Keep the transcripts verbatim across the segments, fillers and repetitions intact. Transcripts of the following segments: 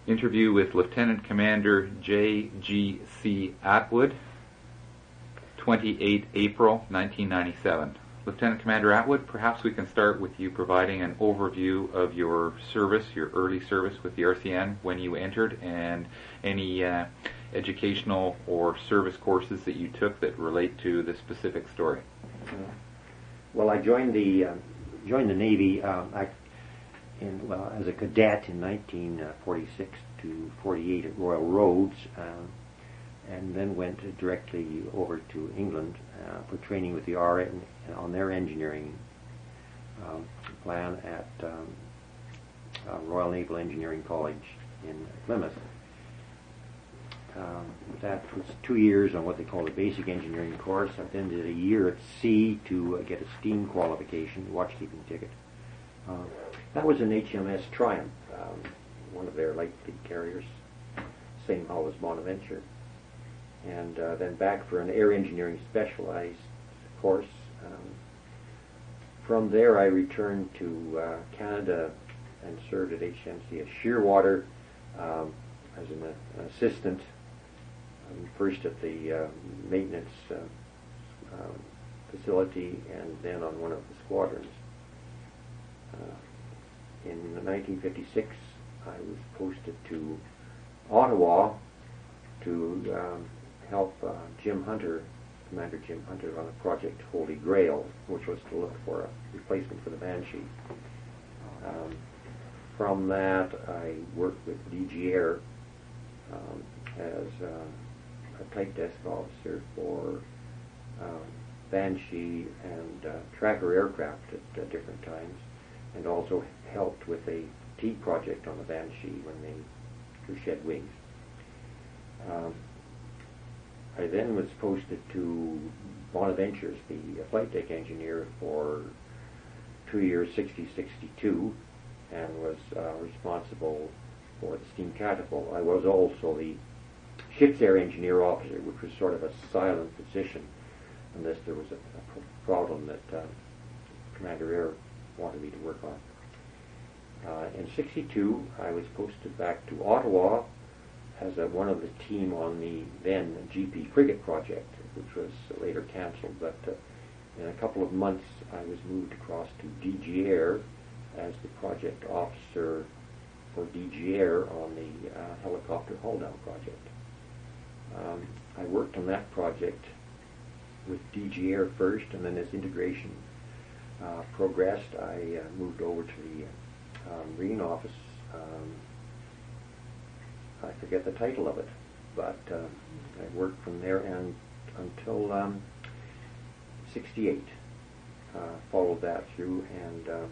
Interview with Lieutenant Commander J G C Atwood, twenty-eighth April nineteen ninety-seven. Lieutenant Commander Atwood, perhaps we can start with you providing an overview of your service, your early service with the R C N, when you entered, and any uh, educational or service courses that you took that relate to the specific story. Uh, well, I joined the uh, joined the Navy um, I, in, well, as a cadet in nineteen forty-six to forty-eight at Royal Roads, um, and then went directly over to England uh, for training with the R N on their engineering um, plan at um, uh, Royal Naval Engineering College in Plymouth. Um, that was two years on what they call the basic engineering course. I then did a year at sea to uh, get a steam qualification, watchkeeping ticket. Uh, that was an H M S Triumph, um, one of their light fleet carriers, same hull as Bonaventure. And uh, then back for an air engineering specialized course. Um, from there I returned to uh, Canada and served at H M C S Shearwater um, as an, uh, an assistant, um, first at the uh, maintenance uh, um, facility and then on one of the squadrons. Uh, in nineteen fifty-six I was posted to Ottawa to um, help uh, Jim Hunter, Commander Jim Hunter, on a project Holy Grail, which was to look for a replacement for the Banshee. Um, from that, I worked with D G Air um, as uh, a type desk officer for um, Banshee and uh, tracker aircraft at uh, different times, and also helped with a T project on the Banshee when they drew shed wings. Um, I then was posted to Bonaventure as the flight deck engineer for two years, sixty sixty-two, and was uh, responsible for the steam catapult. I was also the ship's air engineer officer, which was sort of a silent position unless there was a, a problem that uh, Commander Air wanted me to work on. Uh, in sixty-two, I was posted back to Ottawa as a, one of the team on the then G P frigate project, which was later cancelled. But uh, in a couple of months, I was moved across to D G Air as the project officer for D G Air on the uh, helicopter hull down project. Um, I worked on that project with D G Air first, and then as integration uh, progressed, I uh, moved over to the uh, Marine office. Um, I forget the title of it, but uh, I worked from there and until um, sixty-eight. Uh, followed that through and uh,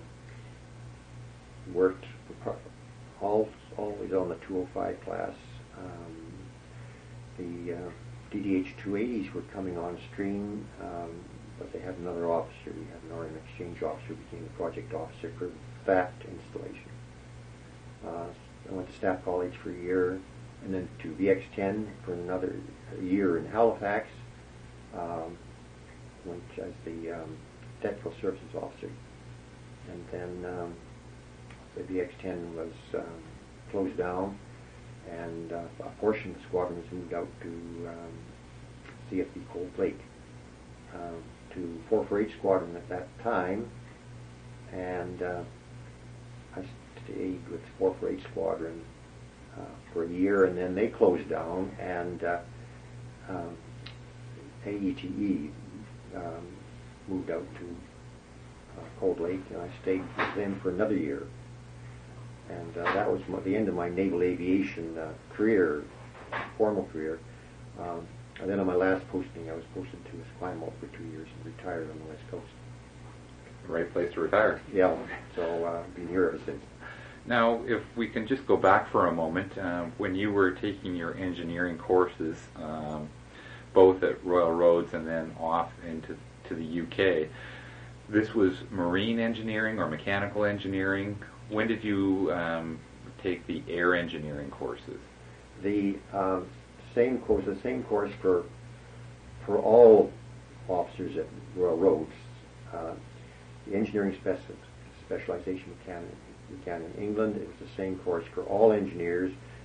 worked for all, always on the two oh five class. Um, the uh, D D H two eighties were coming on stream, um, but they had another officer. We had an R M exchange officer who became the project officer for that installation. Uh, I went to Staff College for a year, and then to V X ten for another year in Halifax. Um, went as the um, technical services officer, and then um, the V X ten was um, closed down, and uh, a portion of the squadron was moved out to um, C F B Cold Lake, uh, to four forty-eight Squadron at that time, and uh, I stayed with four forty-eight Squadron uh, for a year, and then they closed down, and uh, um, A E T E um, moved out to uh, Cold Lake, and I stayed with them for another year. And uh, that was my, the end of my naval aviation uh, career, formal career. Um, and then on my last posting, I was posted to Esquimalt for two years and retired on the West Coast. Right place to retire. Yeah, so uh, I've been here ever since. Now, if we can just go back for a moment, uh, when you were taking your engineering courses, um, both at Royal Roads and then off into to the U K, this was marine engineering or mechanical engineering. When did you um, take the air engineering courses? The um, same course, the same course for for all officers at Royal Roads. Uh, the engineering speci- specialization began, began in England. It was the same course for all engineers,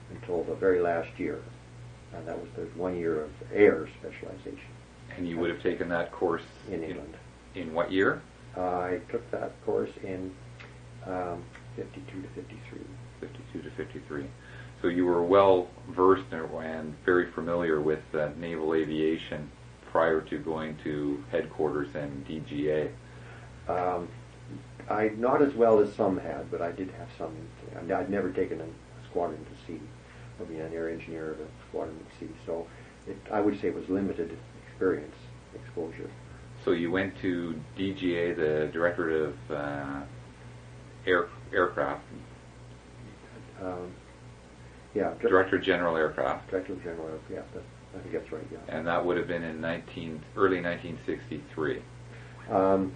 until the very last year, and that was the one year of air specialization. And you would have taken that course in England. In, in what year? Uh, I took that course in um, fifty-two to fifty-three. fifty-two to fifty-three. So you were well versed and very familiar with uh, naval aviation prior to going to headquarters and D G A. Um, I not as well as some had, but I did have some. I'd never taken a squadron to sea, or been an air engineer of a squadron at sea. So it, I would say it was limited experience, exposure. So you went to D G A, the Directorate of uh, Air Aircraft. Um, yeah, Director General Aircraft. Director General, yeah, that, I think that's right. Yeah. And that would have been in nineteen early nineteen sixty-three. Um,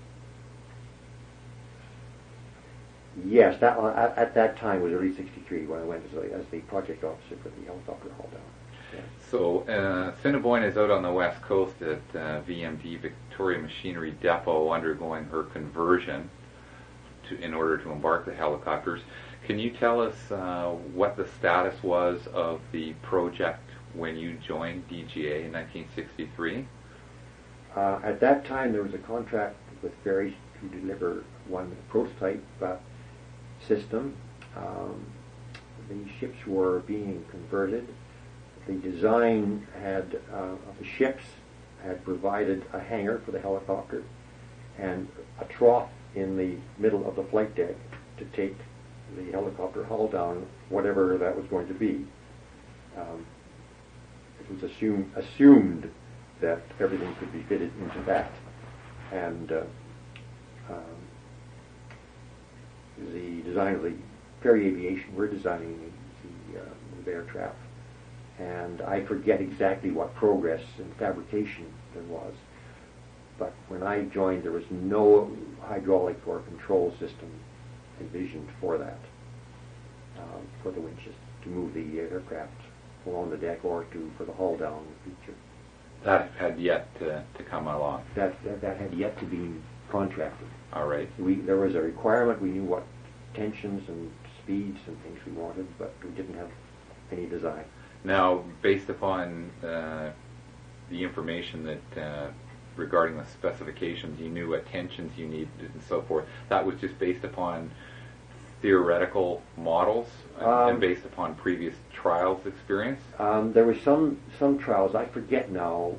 yes, that at, at that time was early sixty-three when I went as, a, as the project officer for the helicopter haul down. Yeah. So uh, Assiniboine is out on the west coast at uh, V M D Victoria Machinery Depot undergoing her conversion to in order to embark the helicopters. Can you tell us uh, what the status was of the project when you joined D G A in nineteen sixty-three? Uh, at that time, there was a contract with Ferries to deliver one prototype uh, system. Um, the ships were being converted. The design had uh, of the ships had provided a hangar for the helicopter and a trough in the middle of the flight deck to take the helicopter hull down, whatever that was going to be. Um, it was assumed, assumed that everything could be fitted into that. And uh, um, the design of the Perry Aviation, we're designing the, uh, the air trap. And I forget exactly what progress in fabrication there was. But when I joined, there was no hydraulic or control system envisioned for that, um, for the winches, to move the aircraft along the deck or to for the hull down feature. That had yet to, to come along. That, that that had yet to be contracted. All right. We there was a requirement. We knew what tensions and speeds and things we wanted, but we didn't have any design. Now, based upon uh, the information that uh, regarding the specifications, you knew what tensions you needed and so forth. That was just based upon theoretical models and, um, and based upon previous trials experience? Um, there were some some trials, I forget now.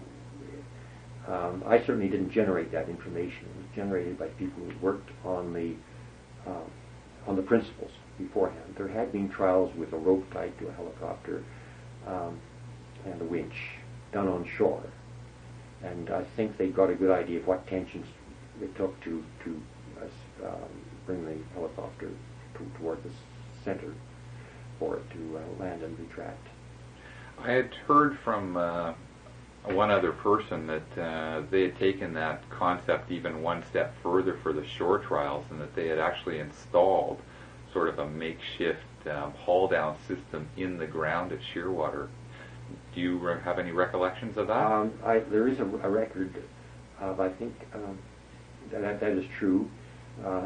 Um, I certainly didn't generate that information. It was generated by people who worked on the um, on the principles beforehand. There had been trials with a rope tied to a helicopter um, and a winch done on shore, and I think they got a good idea of what tensions it took to to uh, um, bring the helicopter to, toward the center for it to uh, land and retract. I had heard from uh, one other person that uh, they had taken that concept even one step further for the shore trials, and that they had actually installed sort of a makeshift um, haul-down system in the ground at Shearwater. Do you re- have any recollections of that? Um, I, there is a, a record of, I think, um, that that is true. Uh,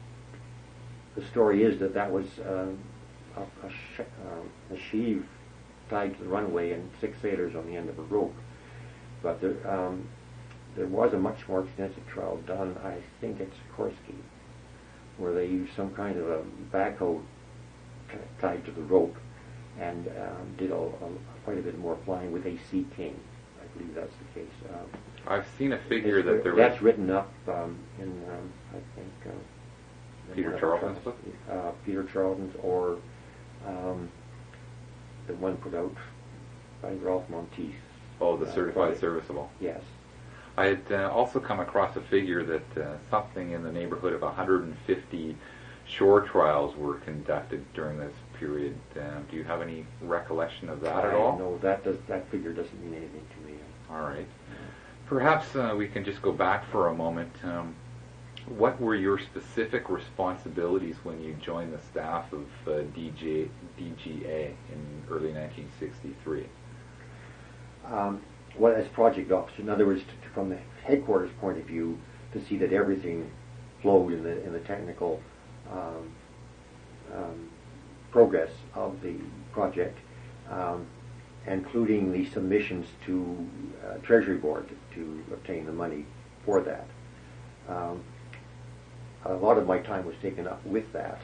the story is that that was um, a, a, sh- uh, a sheave tied to the runway and six sailors on the end of a rope. But there, um, there was a much more extensive trial done, I think at Sikorsky, where they used some kind of a backhoe t- tied to the rope and um, did a, a, quite a bit more flying with a Sea King. I believe that's the case. Um, I've seen a figure that there that's was... written up um, in, um, I think, uh, Peter Charlton's book? Uh, Peter Charlton's, or um, the one put out by Ralph Monteith. Oh, the uh, Certified project. Serviceable. Yes. I had uh, also come across a figure that uh, something in the neighborhood of one hundred fifty shore trials were conducted during this period. Um, do you have any recollection of that at all? No, that does that figure doesn't mean anything to me. All right. Perhaps uh, we can just go back for a moment. Um, what were your specific responsibilities when you joined the staff of uh, D G A in early nineteen sixty-three? Um, well, as project officer, in other words, to, from the headquarters point of view, to see that everything flowed in the in the technical um, um, progress of the project, um, including the submissions to uh, Treasury Board to obtain the money for that. Um, a lot of my time was taken up with that,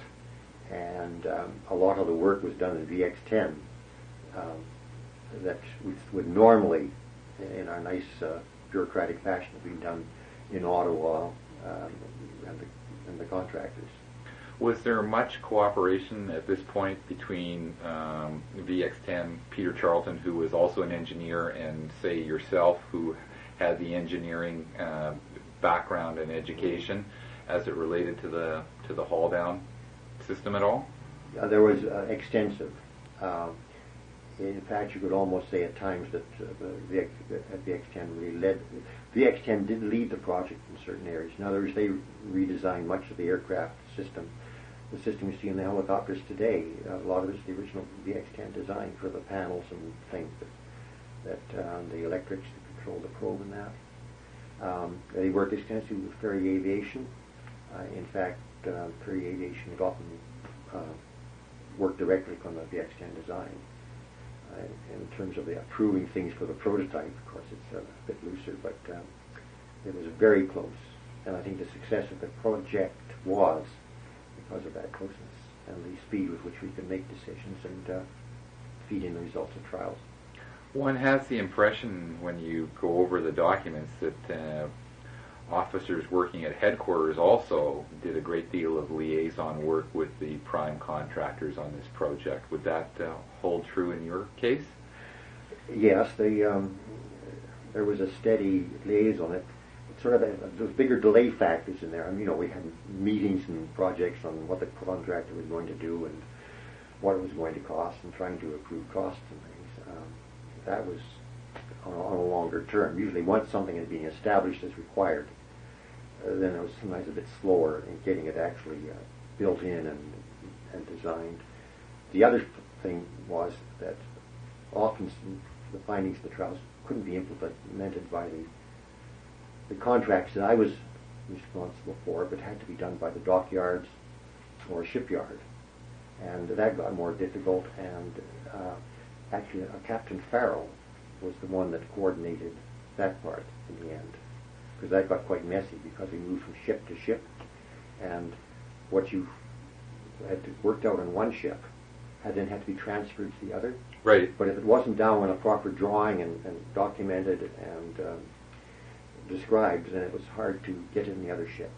and um, a lot of the work was done in V X ten um, that would, would normally, in our nice uh, bureaucratic fashion, be done in Ottawa um, and, the, and the contractors. Was there much cooperation at this point between um, V X ten, Peter Charlton, who was also an engineer, and say yourself, who had the engineering uh, background and education, as it related to the to the haul down system at all? Uh, there was uh, extensive. Um, in fact, you could almost say at times that uh, the V X, uh, V X ten really led. V X ten did lead the project in certain areas. In other words, they redesigned much of the aircraft system. The system you see in the helicopters today, a lot of it's the original V X ten design for the panels and things that, that uh, the electrics that control the probe and that. Um, they worked extensively with Perry Aviation. Uh, in fact, uh, Perry Aviation would often uh, work directly from the V X ten design. Uh, in terms of the approving things for the prototype, of course, it's a bit looser, but um, it was very close. And I think the success of the project was because of that closeness and the speed with which we could make decisions and uh, feed in the results of trials. One has the impression when you go over the documents that uh, officers working at headquarters also did a great deal of liaison work with the prime contractors on this project. Would that uh, hold true in your case? Yes, the, um, there was a steady liaison. It, sort of a, those bigger delay factors in there. I mean, you know, we had meetings and projects on what the contractor was going to do and what it was going to cost, and trying to approve costs and things. Um, that was on a, on a longer term. Usually, once something is being established as required, uh, then it was sometimes a bit slower in getting it actually uh, built in and and designed. The other thing was that often the findings of the trials couldn't be implemented by the the contracts that I was responsible for, but had to be done by the dockyards or shipyard. And that got more difficult, and uh, actually uh, Captain Farrell was the one that coordinated that part in the end, because that got quite messy because we moved from ship to ship, and what you had worked out on one ship had then had to be transferred to the other. Right. But if it wasn't down on a proper drawing and, and documented and um, described, then it was hard to get in the other ship.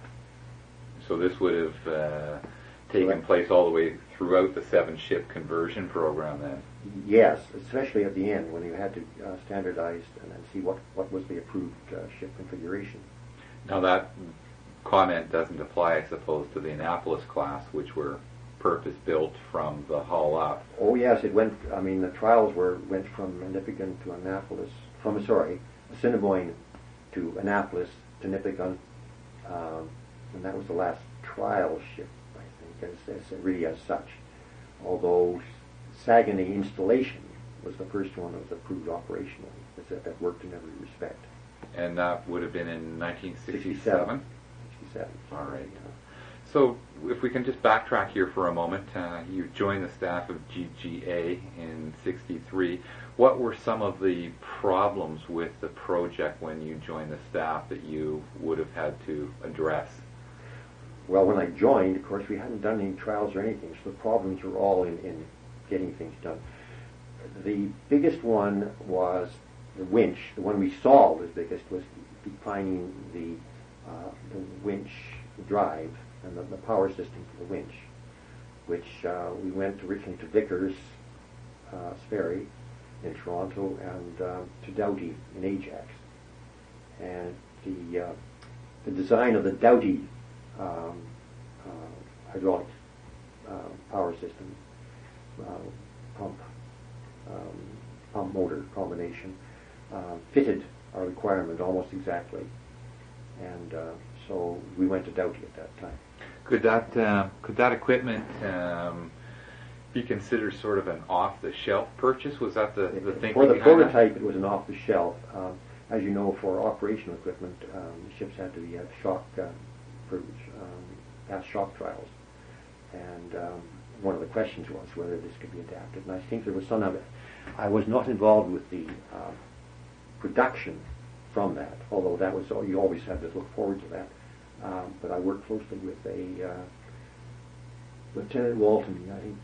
So this would have uh, taken place all the way throughout the seven-ship conversion program then? Yes, especially at the end when you had to uh, standardize and then see what, what was the approved uh, ship configuration. Now that comment doesn't apply, I suppose, to the Annapolis class, which were purpose-built from the hull up. Oh yes, it went, I mean, the trials were went from Nipigon to Annapolis, from, sorry, Assiniboine to Annapolis to Nipigon, um, and that was the last trial ship, I think, as, as really as such. Although Saguenay installation was the first one that was approved operationally, that, that worked in every respect. And that would have been in nineteen sixty-seven? sixty-seven. All right. So if we can just backtrack here for a moment, uh, you joined the staff of G G A in sixty-three. What were some of the problems with the project when you joined the staff that you would have had to address? Well, when I joined, of course, we hadn't done any trials or anything, so the problems were all in, in getting things done. The biggest one was the winch. The one we solved as biggest was defining the, uh, the winch drive and the, the power system for the winch, which uh, we went originally to Vickers uh, Sperry in Toronto and uh, to Doughty in Ajax. And the, uh, the design of the Doughty um, uh, hydraulic uh, power system, uh, pump, um, pump motor combination uh, fitted our requirement almost exactly. And uh, so we went to Doughty at that time. Could that uh, could that equipment um, be considered sort of an off-the-shelf purchase? Was that the, the thinking For the behind prototype, that? it was an off-the-shelf. Um, as you know, for operational equipment, um, the ships had to be have shock uh, proof, um, pass shock trials, and um, one of the questions was whether this could be adapted, and I think there was some of it. I was not involved with the uh, production from that, although that was you always had to look forward to that. Um, but I worked closely with a uh, Lieutenant Walton, I think,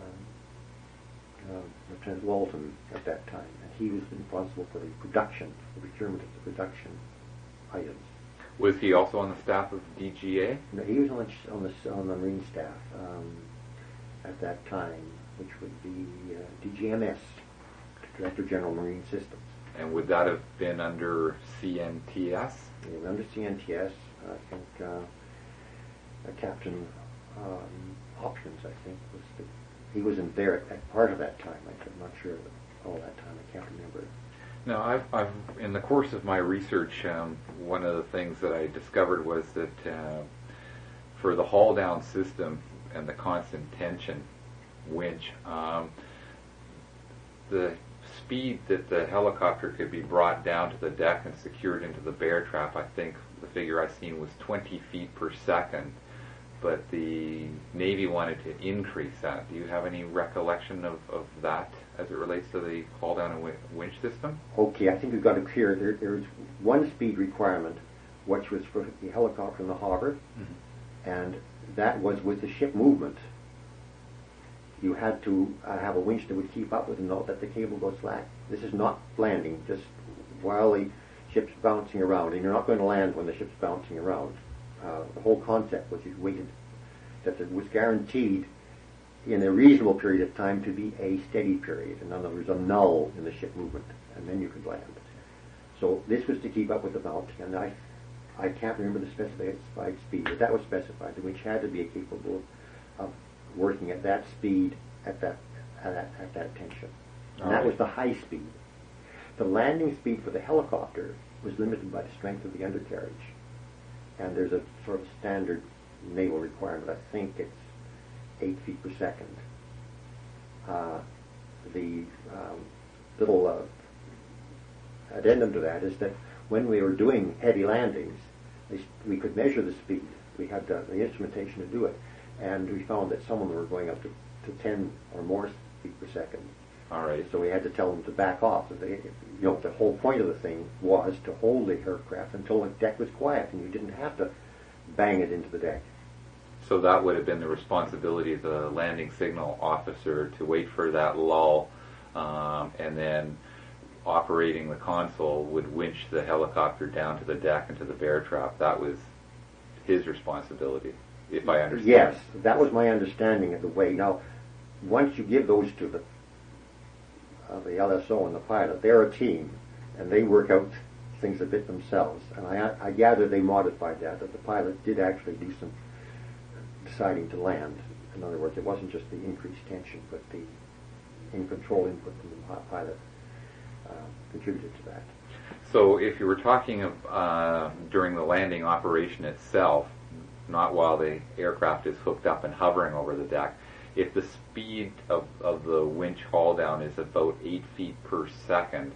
uh, uh, Lieutenant Walton at that time, and he was responsible for the production, the procurement of the production items. Was he also on the staff of D G A? No, he was on the on the, on the Marine staff um, at that time, which would be uh, D G M S, Director General Marine Systems. And would that have been under C N T S? And under C N T S, I think uh, uh, Captain um, Hopkins, I think, was the, he wasn't there at, at part of that time. I'm not sure of all that time. I can't remember. No, I've, I've in the course of my research, um, one of the things that I discovered was that uh, for the haul down system and the constant tension winch, um, the speed that the helicopter could be brought down to the deck and secured into the bear trap, I think the figure I seen was twenty feet per second, but the Navy wanted to increase that. Do you have any recollection of, of that as it relates to the haul down and winch system? Okay, I think we've got it clear. There, there's one speed requirement, which was for the helicopter in the harbor, mm-hmm. and that was with the ship movement. You had to uh, have a winch that would keep up with and not let the cable go slack. This is not landing, just while the ship's bouncing around, and you're not going to land when the ship's bouncing around. Uh, the whole concept was you waited, that it was guaranteed in a reasonable period of time to be a steady period, and then there was a null in the ship movement, and then you could land. So this was to keep up with the bouncing, and I, I can't remember the specified speed, but that was specified, the winch had to be capable of working at that speed, at that at that, at that tension. And All that right. was the high speed. The landing speed for the helicopter was limited by the strength of the undercarriage. And there's a sort of standard naval requirement. I think it's eight feet per second. Uh, the um, little uh, addendum to that is that when we were doing heavy landings, they, we could measure the speed. We had the, the instrumentation to do it. And we found that some of them were going up to, to ten or more feet per second. All right. So we had to tell them to back off. So they, you know, the whole point of the thing was to hold the aircraft until the deck was quiet, and you didn't have to bang it into the deck. So that would have been the responsibility of the landing signal officer to wait for that lull, um, and then operating the console would winch the helicopter down to the deck and to the bear trap. That was his responsibility, if I understand. Yes, that was my understanding of the way. Now, once you give those to the uh, the L S O and the pilot, they're a team, and they work out things a bit themselves. And I, I gather they modified that, that the pilot did actually do some deciding to land. In other words, it wasn't just the increased tension, but the in-control input from the pilot uh, contributed to that. So if you were talking of uh, during the landing operation itself, not while the aircraft is hooked up and hovering over the deck, if the speed of, of the winch haul down is about eight feet per second,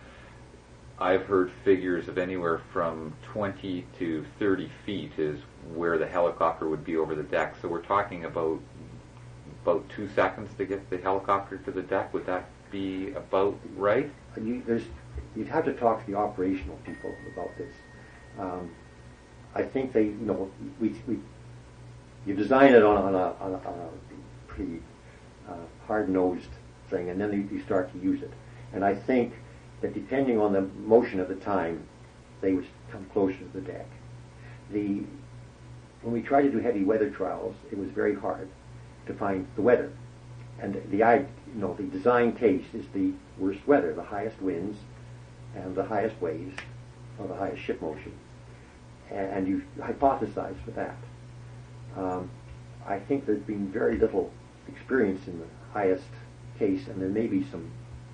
I've heard figures of anywhere from twenty to thirty feet is where the helicopter would be over the deck. So we're talking about about two seconds to get the helicopter to the deck. Would that be about right? You, there's, you'd have to talk to the operational people about this. Um, I think they, you know, we, we you design it on, on, a, on, a, on a pretty uh, hard-nosed thing, and then you, you start to use it. And I think that depending on the motion at the time, they would come closer to the deck. The when we tried to do heavy weather trials, it was very hard to find the weather. And the I, you know, the design case is the worst weather, the highest winds, and the highest waves, or the highest ship motion. And you hypothesize for that. Um, I think there's been very little experience in the highest case, and there may be some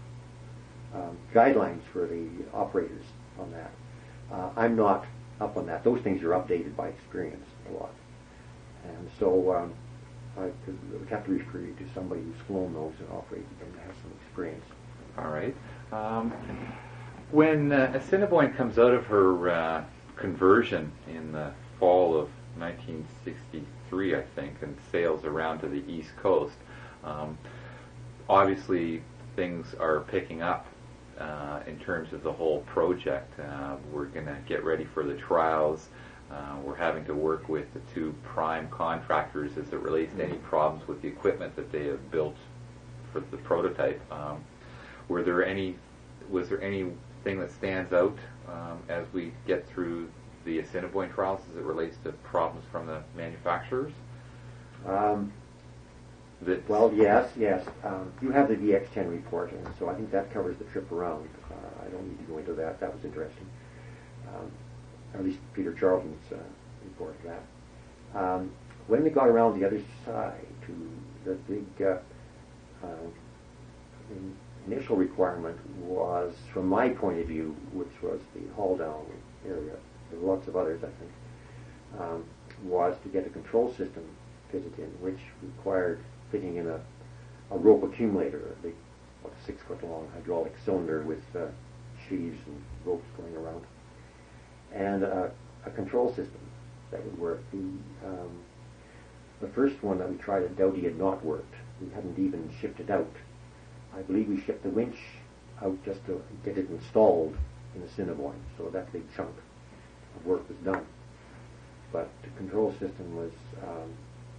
um, guidelines for the operators on that. Uh, I'm not up on that. Those things are updated by experience a lot. And so um, I would have to refer you to somebody who's flown those and operated them and has some experience. All right. Um, when uh, Assiniboine comes out of her uh, conversion in the fall of nineteen sixty-three, three, I think, and sails around to the East Coast. Um, obviously, things are picking up uh, in terms of the whole project. Uh, we're going to get ready for the trials. Uh, we're having to work with the two prime contractors as it relates to any problems with the equipment that they have built for the prototype. Um, were there any, was there anything that stands out um, as we get through the Assiniboine trials as it relates to problems from the manufacturers? Um, that well, yes, yes. Um, you have the V X ten report, and so I think that covers the trip around. Uh, I don't need to go into that. That was interesting. Um, at least Peter Charlton's uh, report of that. Um, when we got around the other side to the big uh, uh, in, initial requirement was, from my point of view, which was the haul down area, there were lots of others, I think, um, was to get a control system fitted in, which required fitting in a, a rope accumulator, a big, what, six foot long hydraulic cylinder with uh, sheaves and ropes going around, and uh, a control system that would work. The, um, the first one that we tried at Doughty had not worked. We hadn't even shipped it out. I believe we shipped the winch out just to get it installed in Assiniboine, so that big chunk of work was done. But the control system was um,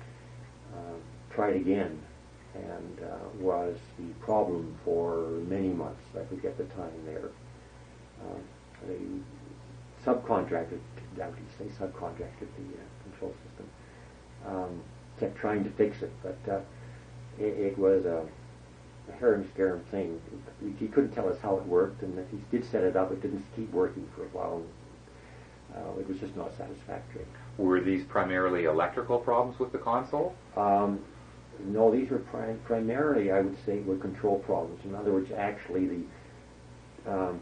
uh, tried again, and uh, was the problem for many months. I forget the time there. Uh, the subcontractor, Doughty, they subcontracted the uh, control system. Um, kept trying to fix it, but uh, it, it was a, a harum-scarum thing. He couldn't tell us how it worked, and if he did set it up, it didn't keep working for a while. And, uh, it was just not satisfactory. Were these primarily electrical problems with the console? Um, no, these were prim- primarily, I would say, were control problems. In other words, actually the um,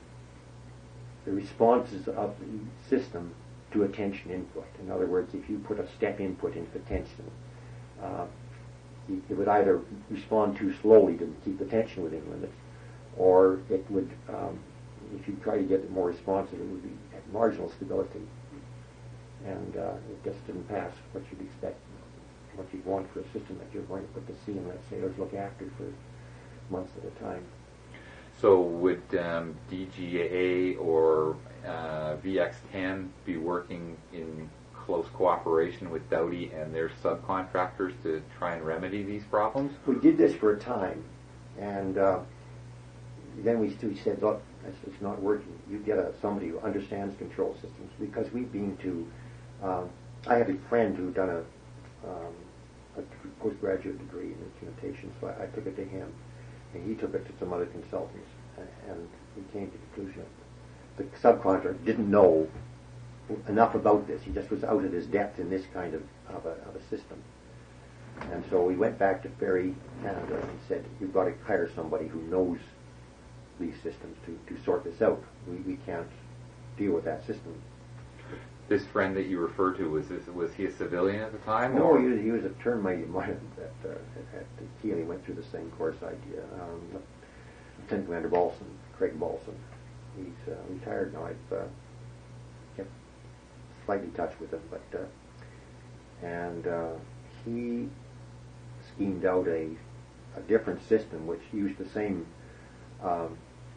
the responses of the system to a tension input. In other words, if you put a step input into the tension, uh, it would either respond too slowly to keep the tension within limits, or it would, um, if you try to get it more responsive, it would be at marginal stability. And uh, it just didn't pass what you'd expect, what you'd want for a system that you're going to put to sea and let sailors look after for months at a time. So would um, D G A or uh, V X ten be working in close cooperation with Doughty and their subcontractors to try and remedy these problems? We did this for a time, and uh, then we, we said, look, it's, it's not working. You get a, somebody who understands control systems, because we've been to, um, I had a friend who'd done a, um, a postgraduate degree in instrumentation, so I, I took it to him, and he took it to some other consultants, and, and we came to the conclusion that the subcontractor didn't know enough about this. He just was out of his depth in this kind of, of, a, of a system. And so we went back to Ferry Canada and said, you've got to hire somebody who knows these systems to, to sort this out. We, we can't deal with that system. This friend that you refer to, was this, was he a civilian at the time? No, or? he was, he was a term mate of mine at, uh, at, at Keele. He went through the same course I did. Um, Lieutenant Commander Balson, Craig Balson. He's uh, retired now. I've uh, kept slightly touch with him, but uh, and uh, he schemed out a, a different system which used the same um,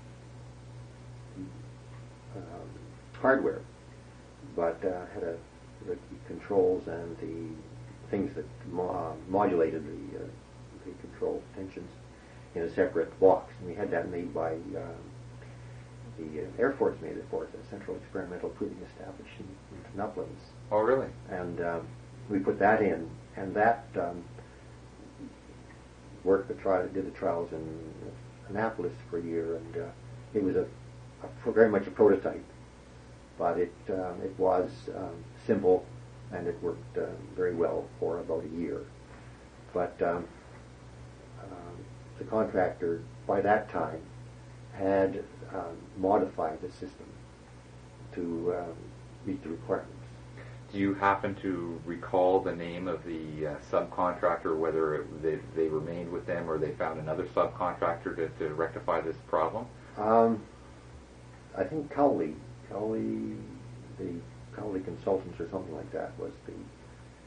um, hardware, but uh, had a, the controls and the things that mo- uh, modulated the, uh, the control tensions in a separate box. And we had that made by uh, the uh, Air Force made it for us, a Central Experimental Proving Establishment in Uplands. Oh, really? And um, we put that in, and that um, worked the trial, did the trials in Annapolis for a year, and uh, it was a, a very much a prototype, but it um, it was um, simple, and it worked uh, very well for about a year. But um, um, the contractor by that time had um, modified the system to um, meet the requirements. Do you happen to recall the name of the uh, subcontractor, whether it, they, they remained with them or they found another subcontractor to, to rectify this problem? Um, I think Cowley, Cowley, the Cowley Consultants or something like that was the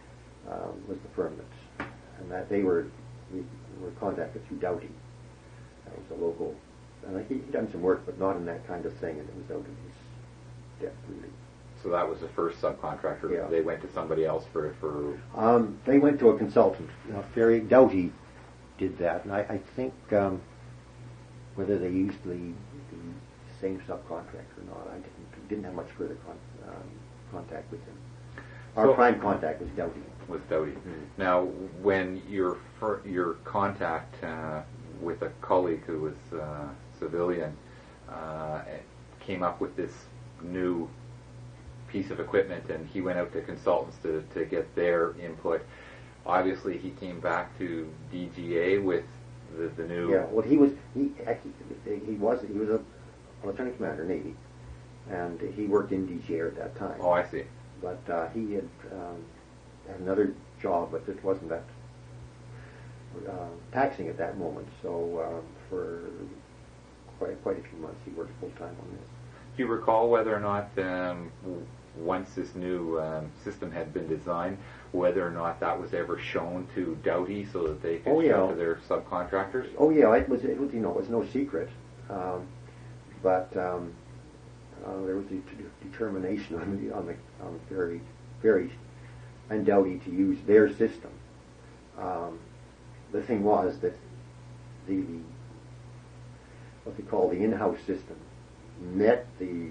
um, was the firm that's, and that they were we were contacted through Doughty. That was a local, and he he'd done some work, but not in that kind of thing, and it was out of his depth really. So that was the first subcontractor. Yeah. They went to somebody else for for. Um, they went to a consultant. Now, Ferry Doughty did that, and I, I think um, whether they used the, the same subcontractor or not, I didn't didn't have much further con, um, contact with him. Our So- prime contact was Doughty. Was Doughty. Mm. Now, when your fir- your contact uh, with a colleague who was uh, civilian uh, came up with this new piece of equipment, and he went out to consultants to, to get their input, obviously he came back to D G A with the, the new... Yeah, well, he was he actually, he was he was a lieutenant commander Navy, and he worked in D G A at that time. Oh, I see. But uh, he had um, had another job, but it wasn't that uh, taxing at that moment. So um, for quite quite a few months, he worked full time on this. Do you recall whether or not, um, w- once this new um, system had been designed, whether or not that was ever shown to Doughty so that they could Oh, show yeah. to their subcontractors? Oh yeah, it was it was you know it was no secret, um, but um, uh, there was a de- determination on the on the on the ferry ferry and Doughty to use their system. Um, the thing was that the, the what they call the in-house system met the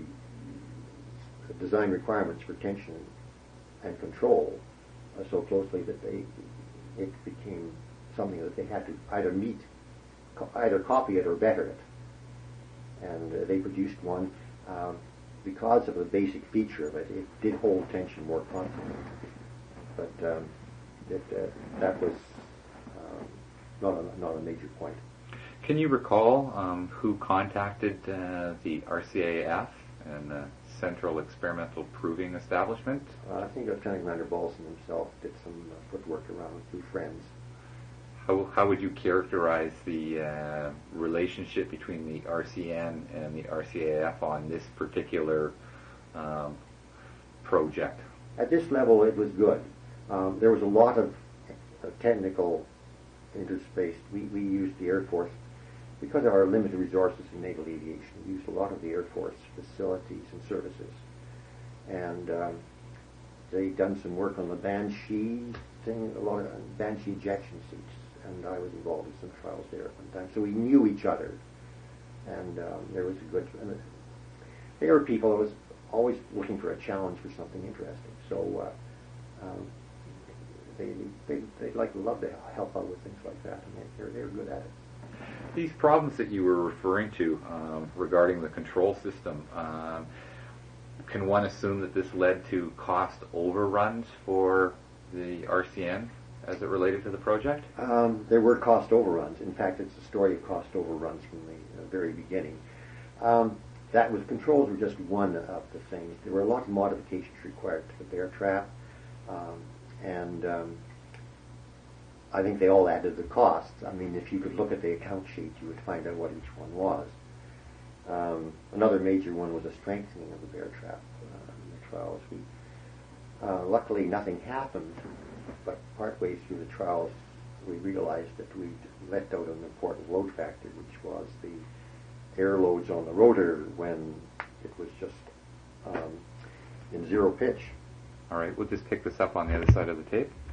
design requirements for tension and control uh, so closely that they it became something that they had to either meet, co- either copy it or better it. And uh, they produced one um, because of the basic feature of it. It did hold tension more constantly, but um, it, uh, that was um, not a, not a major point. Can you recall um, who contacted uh, the R C A F and the Central Experimental Proving Establishment? Uh, I think Lieutenant Commander Balson himself did some uh, footwork around through friends. How, how would you characterize the uh, relationship between the R C N and the R C A F on this particular um, project? At this level, it was good. Um, there was a lot of uh, technical interspace. We, we used the Air Force, because of our limited resources in naval aviation, we used a lot of the Air Force facilities and services. And um, they'd done some work on the Banshee thing, a lot of Banshee ejection seats, and I was involved in some trials there at one time. So we knew each other, and um, there was a good... And they were people that was always looking for a challenge for something interesting. So uh, um, they, they, they'd like to love to help out with things like that, and they, they're, they're good at it. These problems that you were referring to um, regarding the control system, um, can one assume that this led to cost overruns for the R C N as it related to the project? Um, there were cost overruns. In fact, it's a story of cost overruns from the uh, very beginning. Um, that was controls were just one of the things. There were a lot of modifications required to the bear trap, um, and um, I think they all added to the costs. I mean, if you could look at the account sheet, you would find out what each one was. Um, another major one was a strengthening of the bear trap uh, in the trials. We, uh, luckily, nothing happened, but partway through the trials, we realized that we'd let out an important load factor, which was the air loads on the rotor when it was just um, in zero pitch. All right, we'll just pick this up on the other side of the tape.